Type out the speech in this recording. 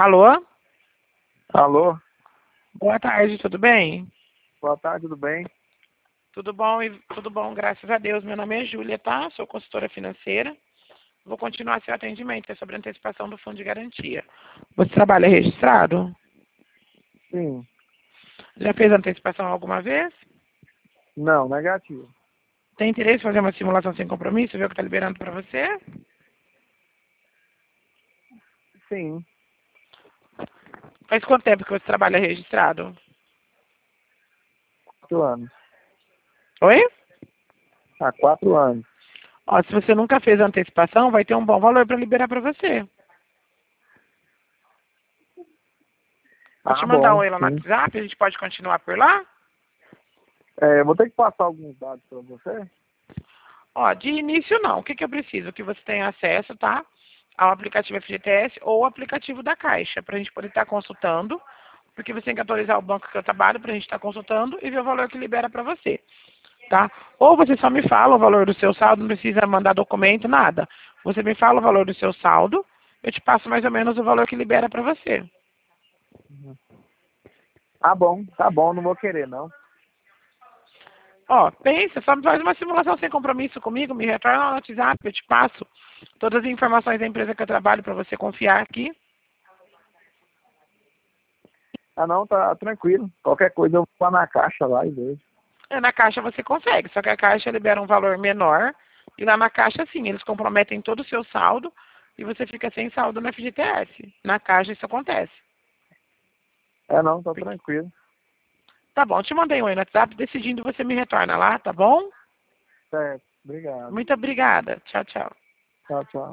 Alô? Alô, Boa tarde, tudo bem? boa tarde, tudo bem? Tudo bom, graças a Deus. Meu nome é Júlia, tá? Sou consultora financeira. Vou continuar seu atendimento, é sobre antecipação do fundo de garantia. Você trabalha registrado? Sim, Já fez antecipação alguma vez? não, negativo. Tem interesse em fazer uma simulação sem compromisso, ver o que está liberando para você? Sim, Faz quanto tempo que você trabalha registrado? 4 anos. Oi? Há 4 anos. Ó, se você nunca fez antecipação, vai ter um bom valor para liberar para você. Vou te mandar um Bom, oi lá no sim. WhatsApp, a gente pode continuar por lá? Vou ter que passar alguns dados para você? Ó, de início não. O que que eu preciso? Que você tenha acesso, tá? Ao aplicativo FGTS ou o aplicativo da Caixa, para a gente poder estar consultando, porque você tem que atualizar o banco que eu trabalho para a gente estar consultando e ver o valor que libera para você, tá? Ou você só me fala o valor do seu saldo, não precisa mandar documento, nada. Você me fala o valor do seu saldo, eu te passo mais ou menos o valor que libera para você. Tá bom, não vou querer, não. Ó, pensa, só me faz uma simulação sem compromisso comigo, me retorna no WhatsApp, eu te passo todas as informações da empresa que eu trabalho para você confiar aqui. Não, tá tranquilo. Qualquer coisa eu vou lá na caixa lá e vejo. Na Caixa você consegue, só que a Caixa libera um valor menor e lá na Caixa, sim, eles comprometem todo o seu saldo e você fica sem saldo no FGTS. Na Caixa isso acontece. Não, tá tranquilo. Tá bom, te mandei um oi no WhatsApp, decidindo você me retorna lá, tá bom? Certo, obrigado. Muito obrigada. Tchau, tchau. Tchau, tchau.